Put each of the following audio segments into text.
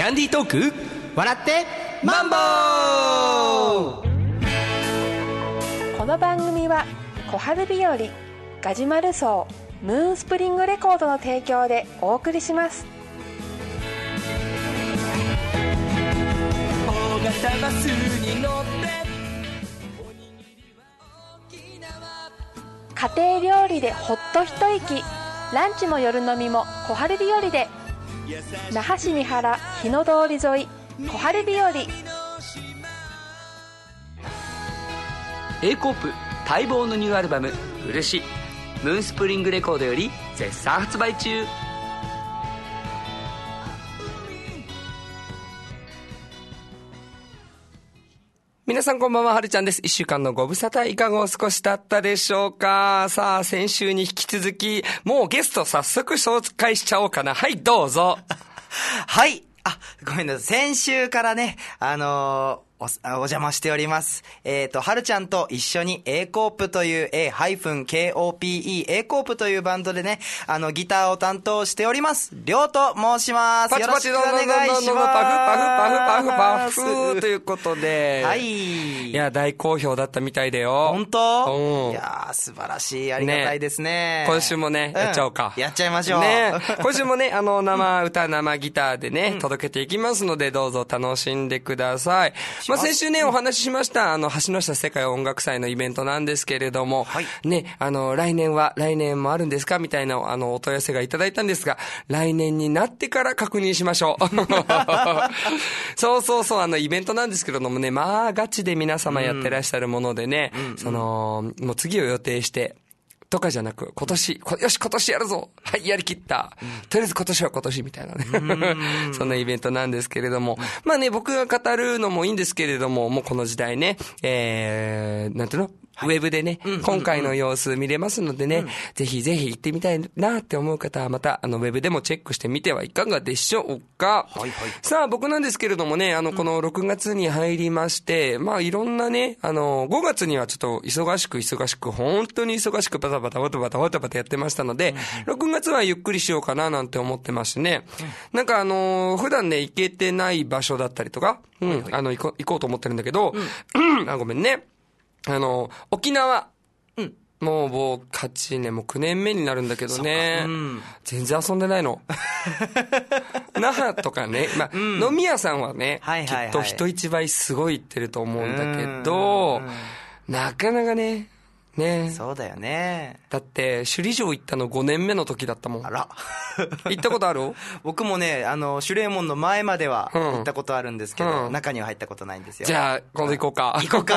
ダンディートーク笑ってマンボー。 この番組は小春日和、ガジュマルソー、ムーンスプリングレコードの提供でお送りします。 大型バスに乗って家庭料理でほっと一息、ランチも夜飲みも小春日和で。那覇市三原日野通り沿い小春日和。 A コープ待望のニューアルバム漆、ムーンスプリングレコードより絶賛発売中。 皆さんこんばんは、はるちゃんです。一週間のご無沙汰いかがお過ごしだったでしょうか。さあ、先週に引き続きもうゲスト早速紹介しちゃおうかな。はい、どうぞ。 はい。ごめんなさい。先週からね、お邪魔しております。はるちゃんと一緒に A コープという A-KOPE A コープというバンドでね、ギターを担当しております。りょうと申します。 パチパチよろしくお願いします。 パフということで。 はい。 いや、大好評だったみたいだよ。 本当？ うん。 いやー、素晴らしい。ありがたいですね。 今週もね、やっちゃおうか。 やっちゃいましょう。 ね。今週もね、生歌、生ギターでね、届けていきますので、どうぞ楽しんでください。まあ、先週ね、お話ししました、橋の下世界音楽祭のイベントなんですけれども、はい、ね、来年もあるんですかみたいな、お問い合わせがいただいたんですが、来年になってから確認しましょう。そう、イベントなんですけれどもね、まあ、ガチで皆様やってらっしゃるものでね、もう次を予定して、とかじゃなく、よし、今年やるぞ、はい、やりきった、とりあえず今年は今年みたいなね。そんなイベントなんですけれども。まあね、僕が語るのもいいんですけれども、もうこの時代ね、なんていうの？ウェブでね、今回の様子見れますのでね、ぜひぜひ行ってみたいなって思う方はまた、ウェブでもチェックしてみてはいかがでしょうか。はいはい。さあ、僕なんですけれどもね、この6月に入りまして、まあいろんなね、5月にはちょっと忙しく、本当に忙しくバタバタやってましたので、6月はゆっくりしようかななんて思ってますね。なんか普段ね、行けてない場所だったりとか、行こうと思ってるんだけど、ごめんね。沖縄。もう8年、もう9年目になるんだけどね。全然遊んでないの。那覇とかね、まあ、飲み屋さんはね、きっと人一倍すごい行ってると思うんだけど、なかなかね、 そうだよね。 だって首里城行ったの5年目の時だったもん。 あら。 行ったことある？ 僕もね、守礼門の前までは行ったことあるんですけど、中には入ったことないんですよ。 じゃあ今度行こうか。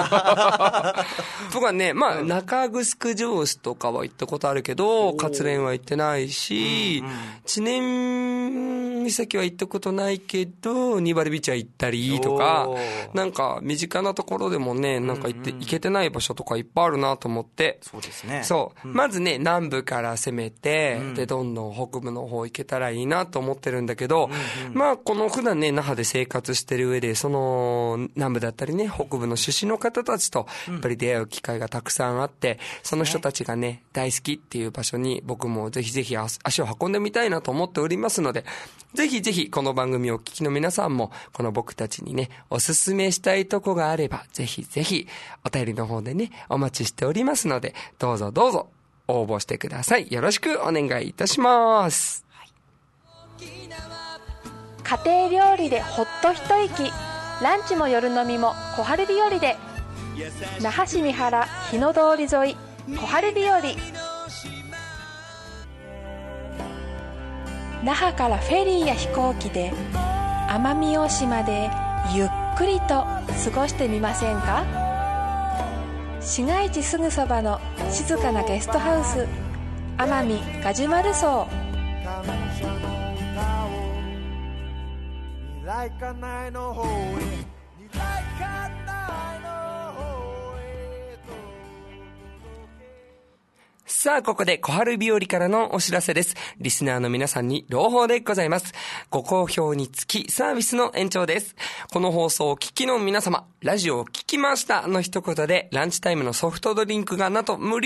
僕はね、まあ、中城城址とかは行ったことあるけど、勝連は行ってないし、知念岬は行ったことないけど、ニバルビーチは行ったりとか、なんか身近なところでもね、なんか行けてない場所とかいっぱいあるなと思って。 そうですね。 そう。まずね、南部から攻めて、で、どんどん北部の方行けたらいいなと思ってるんだけど、まあ、この普段ね、那覇で生活してる上で、その、南部だったりね、北部の出身の方たちと、やっぱり出会う機会がたくさんあって、その人たちがね、大好きっていう場所に、僕もぜひぜひ足を運んでみたいなと思っておりますので、ぜひぜひこの番組をお聞きの皆さんも、この僕たちにね、おすすめしたいとこがあれば、ぜひぜひ、お便りの方でね、お待ちしておりますので、どうぞ応募してください。よろしくお願いいたします。 家庭料理でほっと一息、ランチも夜飲みも小春日和で。那覇市三原日野通り沿い小春日和。那覇からフェリーや飛行機で奄美大島でゆっくりと過ごしてみませんか？市街地すぐそばの静かなゲストハウス、奄美ガジュマル荘。 さあ、ここで小春日和からのお知らせです。リスナーの皆さんに朗報でございます。ご好評につきサービスの延長です。この放送を聞きの皆様、ラジオを聞きましたの一言でランチタイムのソフトドリンクがなんと無料。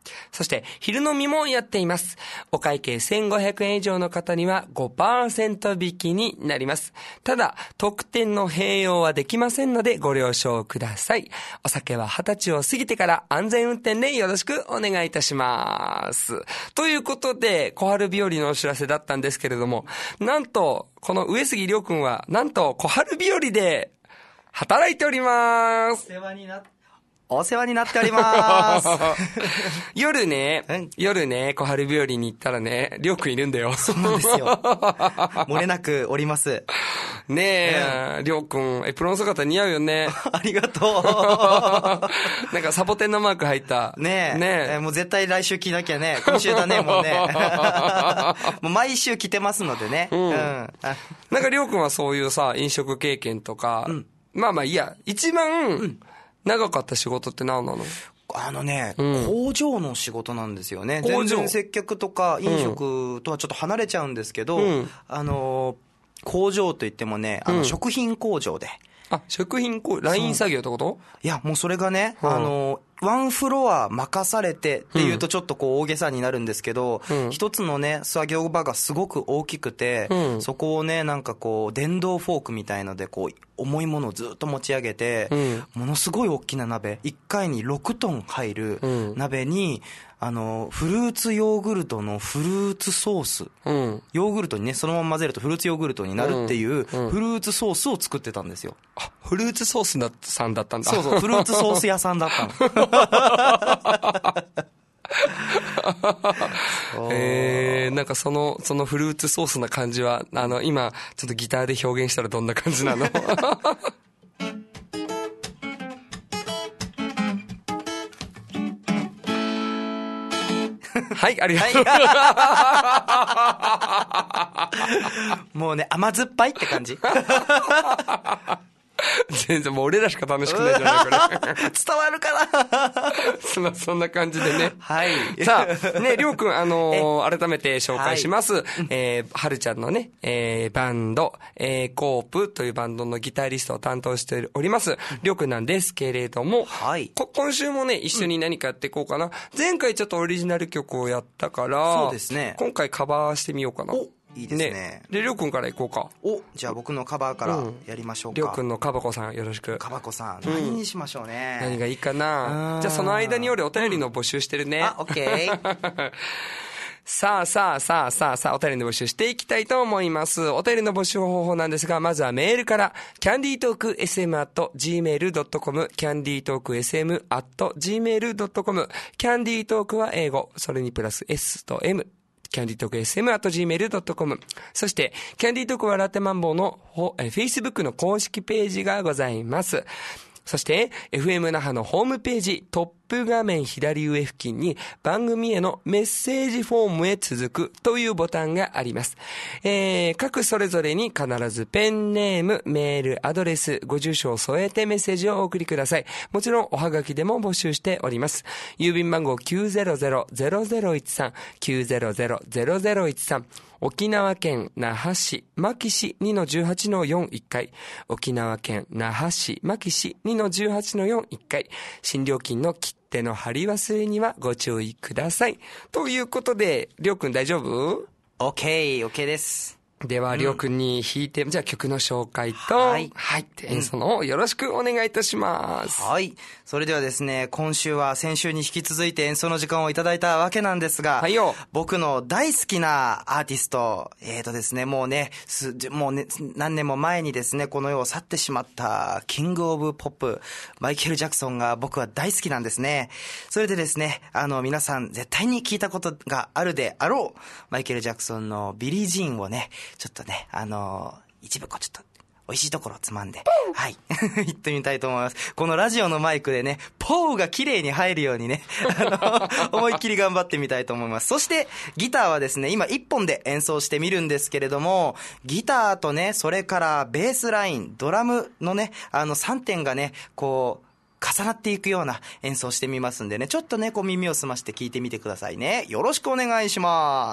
そして昼飲みもやっています。お会計1500円以上の方には 5% 引きになります。ただ特典の併用はできませんのでご了承ください。お酒は20歳を過ぎてから安全運転でよろしくお願いいたします。ということで小春日和のお知らせだったんですけれども、なんとこの上杉亮君はなんと小春日和で働いております。 お世話になっております。 夜ね、小春日和に行ったらね、りょうくんいるんだよ。 そうなんですよ。漏れなくおります。 ねえ、りょうくん、エプロン姿似合うよね。 ありがとう。なんかサボテンのマーク入った。 ねえ。 ねえ。 もう絶対来週着なきゃね。今週だね、もうね。もう毎週着てますのでね。 なんかりょうくんはそういうさ、飲食経験とか、まあいいや、一番、長かった仕事って何なの？ 工場の仕事なんですよね。全然接客とか飲食とはちょっと離れちゃうんですけど、工場といってもね、食品工場で。 食品工場、ライン作業ってこと？ いや、もうそれがね、ワンフロア任されてっていうとちょっとこう大げさになるんですけど、一つのね、作業場がすごく大きくて、そこをね、なんかこう、電動フォークみたいので、こう、重いものをずっと持ち上げて、ものすごい大きな鍋、1回に6トン入る鍋に、フルーツヨーグルトのフルーツソース、ヨーグルトにね、そのまま混ぜるとフルーツヨーグルトになるっていう、フルーツソースを作ってたんですよ。 フルーツソースさんだったんだ。 そうそう、フルーツソース屋さんだったの。 なんかそのフルーツソースな感じは、今、ちょっとギターで表現したらどんな感じなの？はい、ありがとう。 もうね、甘酸っぱいって感じ。 全然もう俺らしか楽しくないじゃないこれ。 伝わるかなそんな感じでね。 はい。 さあ、ね、りょうくん、改めて紹介します。はるちゃんのね、バンド、コープというバンドのギタリストを担当しております、りょうくんなんですけれども、 はい。 今週もね、一緒に何かやっていこうかな。前回ちょっとオリジナル曲をやったから、 そうですね。 今回カバーしてみようかな。 いいですね。 で、りょうくんからいこうか。 じゃあ僕のカバーからやりましょうか。 りょうくんのカバコさんよろしく。 カバコさん、何にしましょうね。 何がいいかな。じゃあその間に俺お便りの募集してるね。 オッケー。 さあ、お便りの募集していきたいと思います。お便りの募集方法なんですが、まずはメールから、candytalksm@gmail.com、candytalksm@gmail.com、candytalk は英語、それにプラス S と M、candytalksm@gmail.com。そして、キャンディートークはラテマンボウのFacebook の公式ページがございます。そして、FM 那覇のホームページ、トップ画面左上付近に番組へのメッセージフォームへ続くというボタンがあります。各それぞれに必ずペンネーム、メール、アドレス、ご住所を添えてメッセージをお送りください。もちろんおはがきでも募集しております。郵便番号 900-0013、900-0013、沖縄県那覇市牧市 2-18-41 階、沖縄県那覇市牧市 2-18-41 階、新料金の切手の貼り忘れにはご注意ください。ということで、りょうくん大丈夫？ OK です。 では、りょうくんに弾いて、じゃあ曲の紹介と、演奏の方よろしくお願いいたします。 はい。それではですね、今週は先週に引き続いて演奏の時間をいただいたわけなんですが、僕の大好きなアーティスト、ですね、もうね、何年も前にですね、この世を去ってしまったキングオブポップ、マイケル・ジャクソンが僕は大好きなんですね。それでですね、皆さん絶対に聞いたことがあるであろう、マイケル・ジャクソンのビリー・ジーンをね、ちょっとね、一部ちょっと美味しいところをつまんで、はい、言ってみたいと思います。このラジオのマイクでね、ポーが綺麗に入るようにね、思いっきり頑張ってみたいと思います。そして、ギターはですね、今一本で演奏してみるんですけれども、ギターとね、それからベースライン、ドラムのね、3点がね、こう、重なっていくような演奏してみますんでね、ちょっとね、こう耳を澄まして聞いてみてくださいね。よろしくお願いします。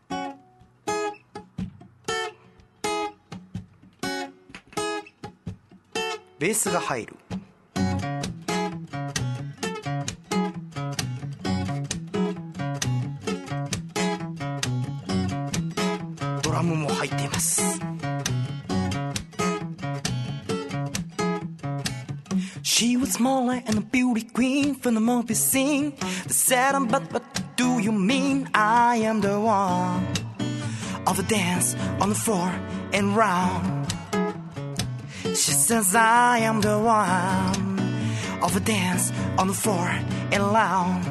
ベースが入る。 She was smaller and a beauty queen from the movie scene. They said, but what do you mean? I am the one of the dance on the floor and round. She says I am the one of the dance on the floor and round.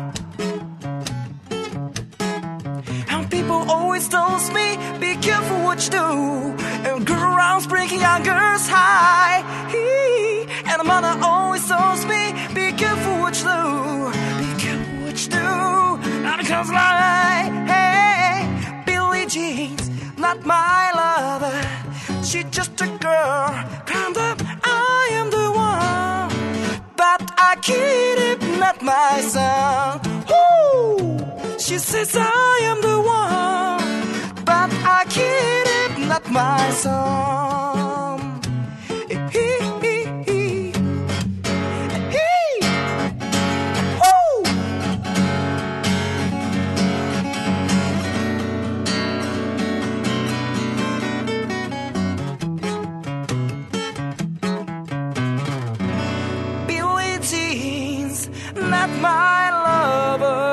And people always tells me, be careful what you do. And girls breaking young girls high. And the mother always tells me, be careful what you do. Be careful what you do. Not because like, hey, Billie Jean's not my lover. She's just a girl. Climbed up, I am the one. But I kid it, not my son. Woo! She says I am the one. But I kid it, not my son. Not my lover.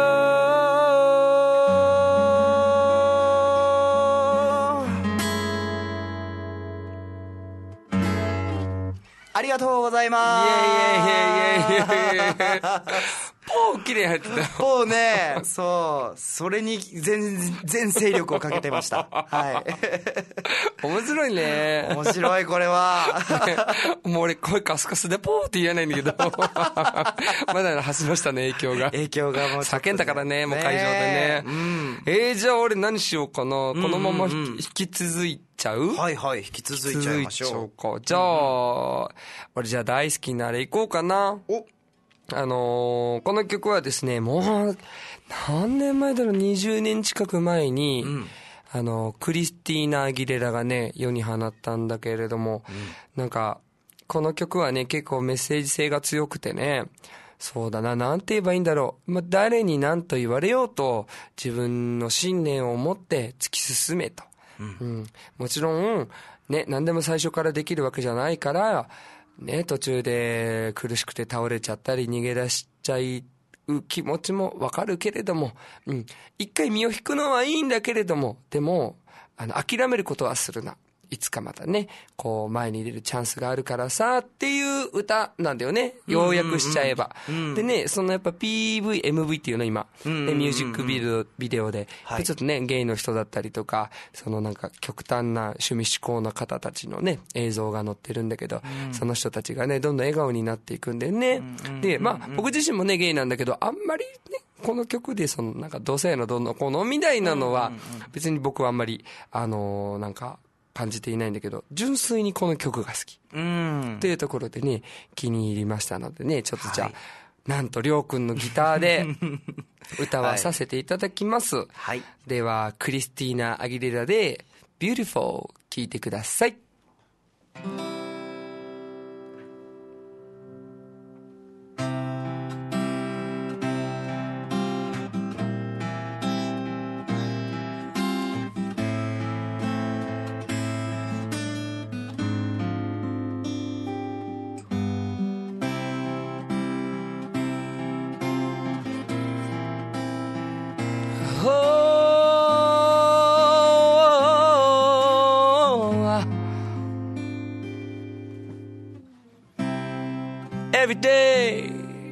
ありがとうございます。 イエイイエイイエイイエイイエイ。ポー綺麗入ってたよ。 ポーね、そう、それに全勢力をかけてました。はい。 面白いね。 面白いこれは。 もう俺声カスカスでポーって言えないんだけど。まだ橋の下の影響が。 影響がもう。 叫んだからね、もう会場でね。うん、じゃあ俺何しようかな。このまま引き続いちゃう？ はいはい、引き続いちゃいましょう。 続いちゃうか。じゃあ、俺じゃあ大好きなあれ行こうかな。お、この曲はですね、もう何年前だろう、20年近く前に、クリスティーナ・アギレラがね世に放ったんだけれども、なんかこの曲はね結構メッセージ性が強くてね、そうだな、なんて言えばいいんだろう、誰に何と言われようと自分の信念を持って突き進めと、もちろんね何でも最初からできるわけじゃないからね、途中で苦しくて倒れちゃったり逃げ出しちゃう気持ちもわかるけれども、一回身を引くのはいいんだけれども、でも諦めることはするな、いつかまたねこう前に出るチャンスがあるからさっていう歌なんだよね、要約しちゃえば、でね、そのやっぱ PV、MV っていうの今、ミュージックビデオで、ちょっとねゲイの人だったりとか、そのなんか極端な趣味思考の方たちのね映像が載ってるんだけど、その人たちがねどんどん笑顔になっていくんだよね、で僕自身もねゲイなんだけど、あんまりねこの曲でそのなんか同性のどんのこのみたいなのは別に僕はあんまりなんか感じていないんだけど、純粋にこの曲が好きというところでね気に入りましたのでね、ちょっとじゃあ、なんとりょうくんのギターで歌わさせていただきます、はい、ではクリスティーナ・アギレラで Beautiful 聴いてください。Every day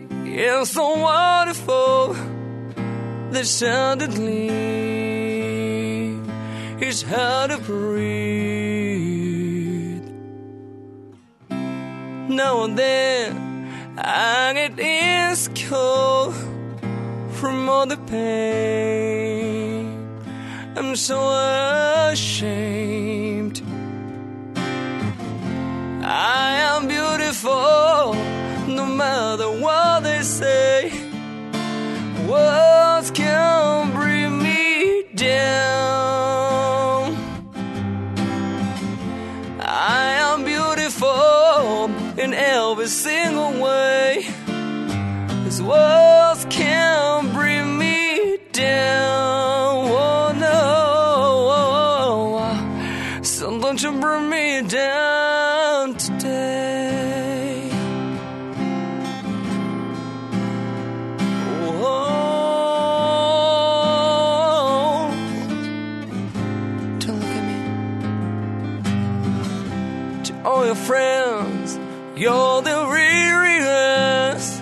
is so wonderful that suddenly it's hard to breathe. Now and then I get insecure from all the pain. I'm so ashamed. I am beautiful no matter what they say. Words can't bring me down. I am beautiful in every single way. These words can't bring me down. Oh no, so don't you bring me down today. You're the weariness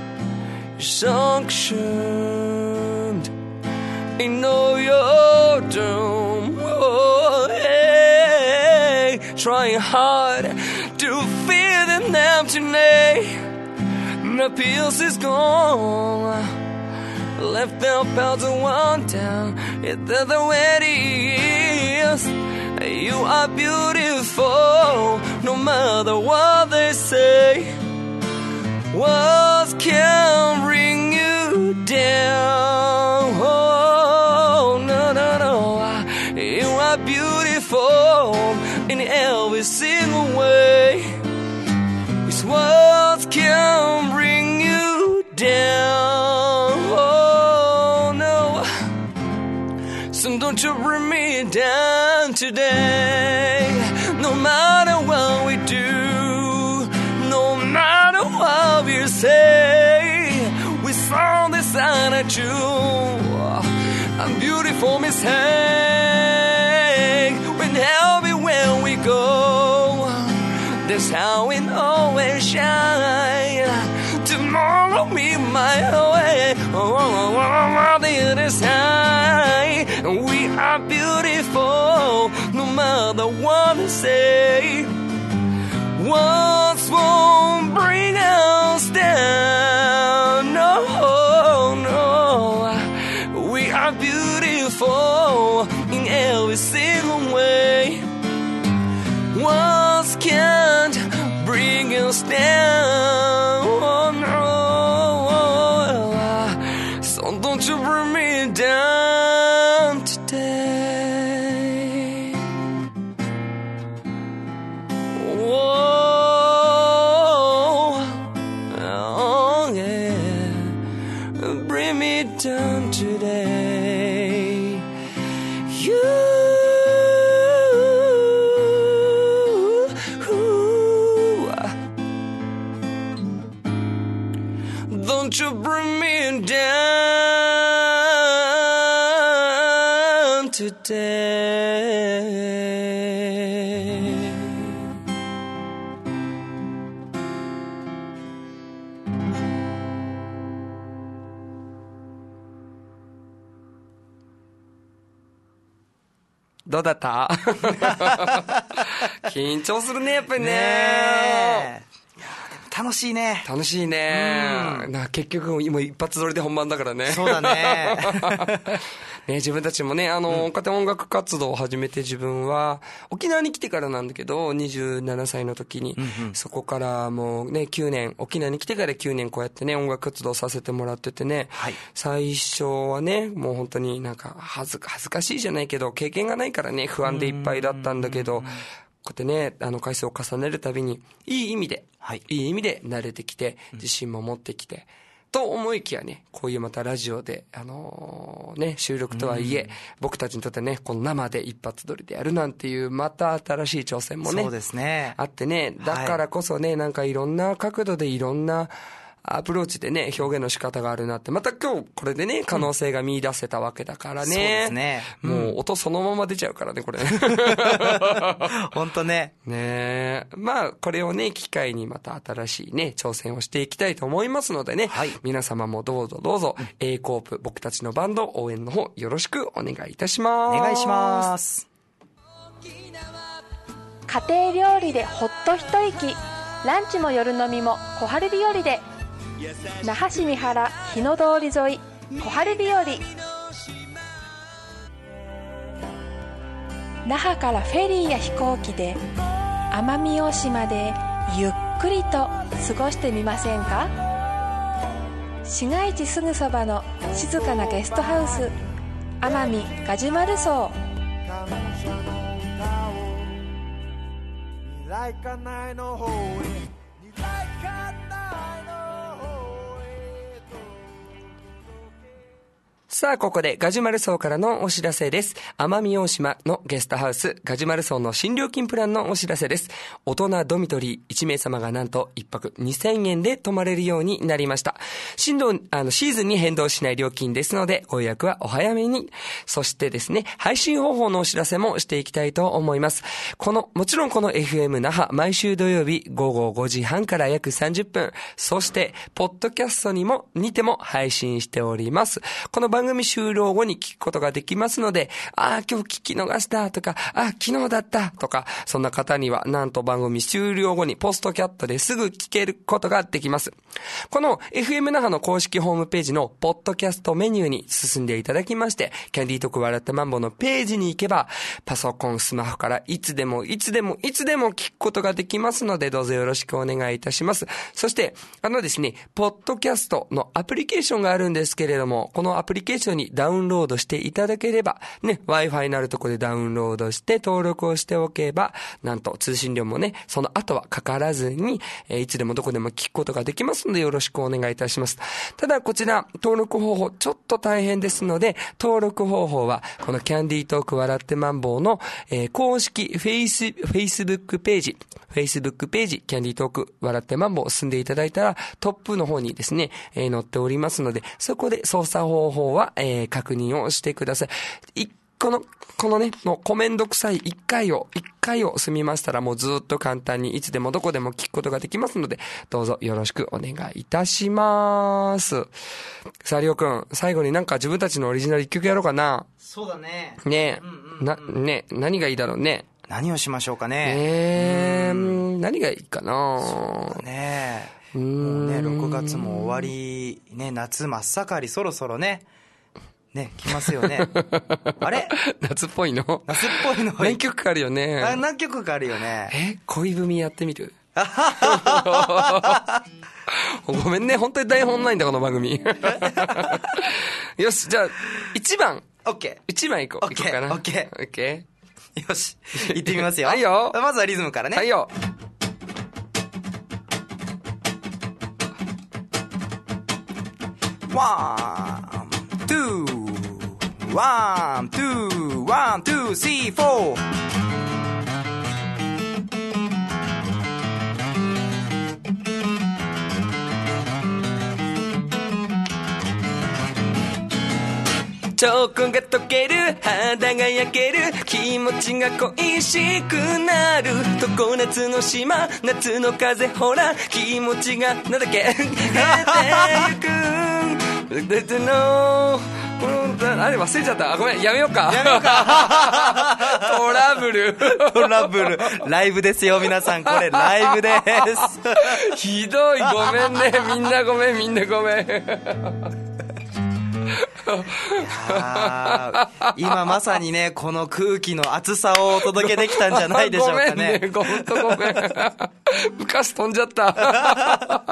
sanctioned. I know you're doomed. Oh, hey, trying hard to fill an emptiness. The peace is gone. Left the bell to one down. It's the way it is. You are beautiful, no matter what they say. Words can bring you down. Oh, no, no, no. You are beautiful in every single way. These words can bring you down. Oh, no. So don't you bring me down today. No matter what we do, no matter what we say, we found this at you. I'm beautiful mistake. When everywhere we go, that's how we always shine. Tomorrow meet my way. Oh, the other side. We are beautiful, no matter what they say. Words won't bring us down. No, no. We are beautiful in every single way. Words can't bring us down. Oh, no. So don't you bring me down today. Whoa, oh yeah, bring me down today. You. Don't you bring me down today. どうだった緊張するね、やっぱりね。 楽しいね。 楽しいね。結局今一発撮りで本番だからね。 そうだね。 ね、自分たちもね、家庭音楽活動を始めて自分は、沖縄に来てからなんだけど、27歳の時に、そこからもうね、9年、沖縄に来てから9年こうやってね、音楽活動させてもらっててね、はい、最初はね、もう本当になんか恥ずかしいじゃないけど、経験がないからね、不安でいっぱいだったんだけど、こうやってね、回数を重ねるたびに、いい意味で慣れてきて、自信も持ってきて、と思いきやね、こういうまたラジオで、ね、収録とはいえ、僕たちにとってね、この生で一発撮りでやるなんていう、また新しい挑戦もね、 そうですね。 あってね、だからこそね、なんかいろんな角度でいろんな、アプローチでね、表現の仕方があるなって、また今日これでね、可能性が見出せたわけだからね。そうですね。 もう音そのまま出ちゃうからね、これ。 ほんとね。 ねえ。まあ、これをね、機会にまた新しいね、挑戦をしていきたいと思いますのでね、はい、皆様もどうぞどうぞ、A コープ、僕たちのバンド応援の方よろしくお願いいたします。 お願いします。 家庭料理でほっと一息、ランチも夜飲みも小春日和で。那覇市三原日の通り沿い小春日和。那覇からフェリーや飛行機で奄美大島でゆっくりと過ごしてみませんか。市街地すぐそばの静かなゲストハウス奄美ガジュマル荘。 さあ、ここでガジュマル荘からのお知らせです。奄美大島のゲストハウス、ガジュマル荘の新料金プランのお知らせです。大人ドミトリー1名様がなんと1泊2000円で泊まれるようになりました。シーズンに変動しない料金ですので、ご予約はお早めに。そしてですね、配信方法のお知らせもしていきたいと思います。もちろんこの FM 那覇、毎週土曜日午後5時半から約30分、そしてポッドキャストにても配信しております。この番組終了後に聞くことができますので、今日聞き逃したとか、昨日だったとか、そんな方にはなんと番組終了後にポストキャットですぐ聞けることができます。この FM 那覇の公式ホームページのポッドキャストメニューに進んでいただきまして、キャンディートーク笑ってマンボのページに行けば、パソコン、スマホからいつでも聞くことができますので、どうぞよろしくお願いいたします。そしてですね、ポッドキャストのアプリケーションがあるんですけれども、このアプリケーションにダウンロードしていただければ、ね、Wi-Fi のあるところでダウンロードして登録をしておけば、なんと通信料もね、その後はかからずに、いつでもどこでも聞くことができますので、よろしくお願いいたします。ただこちら、登録方法ちょっと大変ですので、登録方法は、このキャンディートーク笑ってマンボウの、公式Facebook ページ、キャンディートーク笑ってマンボウ進んでいただいたら、トップの方にですね、載っておりますので、そこで操作方法は、確認をしてください。このね、もうコメント臭い一回を済みましたら、もうずっと簡単にいつでもどこでも聞くことができますので、どうぞよろしくお願いいたします。さあ、りょうくん、最後になんか自分たちのオリジナル一曲やろうかな。 そうだね。 ねえ、何がいいだろうね。 何をしましょうかね。 何がいいかな。 そうだね。もうね、6月も終わり、ね、夏真っ盛り、そろそろね、来ますよね。あれ夏っぽいの夏っぽいの。 何曲かあるよね。 何曲かあるよね。 恋文やってみるごめんね、本当に台本ないんだ、この番組。よし、じゃあ、1番。 OK。 1番いこう。 OK。 かな。 OK。よし。行ってみますよ。 はいよ。 まずはリズムからね。 はいよ。 1、2、1、2、1、2、3、4。 チョコが溶ける、肌が焼ける、気持ちが恋しくなる。常夏の島、夏の風、ほら気持ちがなんだっけ減ってゆく。あれ忘れちゃった。ごめん、やめようか。トラブル。 ライブですよ、皆さん。これライブです。 ひどい、ごめんね。みんなごめん。 今まさにね、この空気の熱さをお届けできたんじゃないでしょうかね。 ごめん。昔飛んじゃった。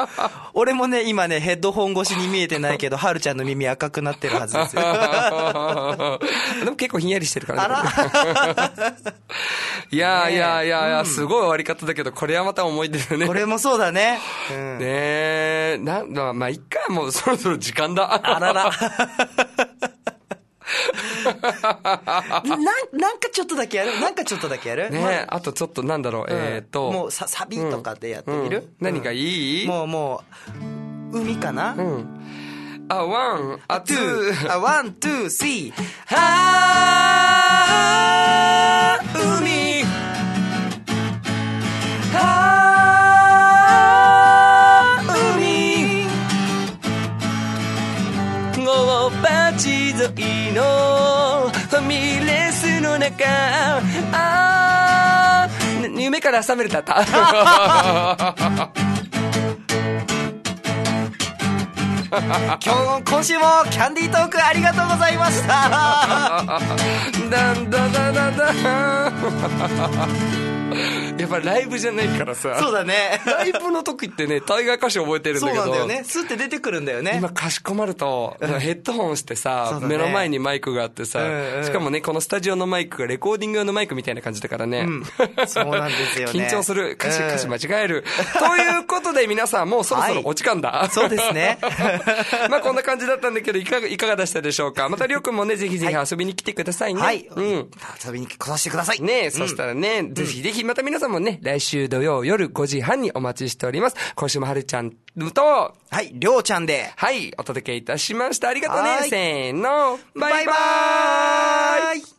俺もね、今ね、ヘッドホン越しに見えてないけど、はるちゃんの耳赤くなってるはずですよ。 でも結構ひんやりしてるからね。いや、すごい終わり方だけど、これはまた思い出だね。 これもそうだね。 ねえ、まあ、一回もうそろそろ時間だ。 あらら。なんかちょっとだけやるねえ、あとちょっとなんだろう、 もうサビとかでやってみる？ 何がいい？ もう、海かな？ ワン、ツー。 ワン、ツー、スリー。 海。街沿いのファミレスの中、夢から覚めるだった今週もキャンディートークありがとうございました。 ダンダダダダやっぱりライブじゃないからさ。 そうだね。 ライブの時ってね、大概歌詞覚えてるんだけど。 そうなんだよね。スって出てくるんだよね。 今かしこまると、ヘッドホンしてさ、目の前にマイクがあってさ、しかもね、このスタジオのマイクがレコーディング用のマイクみたいな感じだからね。 そうなんですよね。 緊張する。歌詞間違える。ということで皆さん、もうそろそろお時間だ。 そうですね。 まあこんな感じだったんだけど、いかがでしたでしょうか。またりょうくんもね、ぜひぜひ遊びに来てくださいね。 はい。遊びに来させてください。 ね、そしたらね、ぜひぜひまた皆さんもね、来週土曜夜5時半にお待ちしております。今週もはるちゃんと、 はい、りょうちゃんで、 はい、お届けいたしました。ありがとうね。せーの。 バイバーイ。